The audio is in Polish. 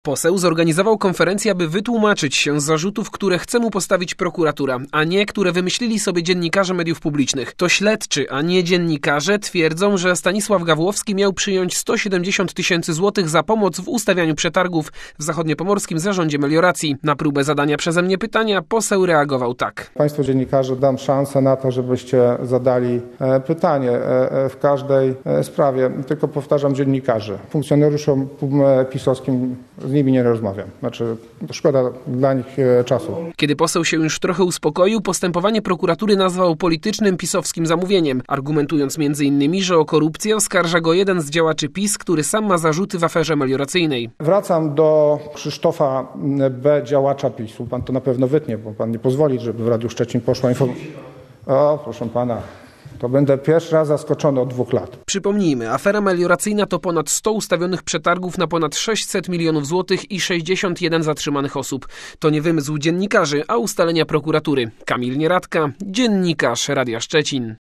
Poseł zorganizował konferencję, aby wytłumaczyć się z zarzutów, które chce mu postawić prokuratura, a nie które wymyślili sobie dziennikarze mediów publicznych. To śledczy, a nie dziennikarze twierdzą, że Stanisław Gawłowski miał przyjąć 170 000 złotych za pomoc w ustawianiu przetargów w zachodniopomorskim zarządzie melioracji. Na próbę zadania przeze mnie pytania poseł reagował tak. Państwu dziennikarze dam szansę na to, żebyście zadali pytanie w każdej sprawie. Tylko powtarzam, dziennikarzy. Funkcjonariuszom pisowskim z nimi nie rozmawiam. Szkoda dla nich czasu. Kiedy poseł się już trochę uspokoił, postępowanie prokuratury nazwał politycznym pisowskim zamówieniem, argumentując m.in., że o korupcję oskarża go jeden z działaczy PiS, który sam ma zarzuty w aferze melioracyjnej. Wracam do Krzysztofa B., działacza PiS-u. Pan to na pewno wytnie, bo pan nie pozwoli, żeby w Radiu Szczecin poszła informacja. O, proszę pana. To będę pierwszy raz zaskoczony od 2 lat. Przypomnijmy, afera melioracyjna to ponad 100 ustawionych przetargów na ponad 600 milionów złotych i 61 zatrzymanych osób. To nie wymysł dziennikarzy, a ustalenia prokuratury. Kamil Nieradka, dziennikarz Radia Szczecin.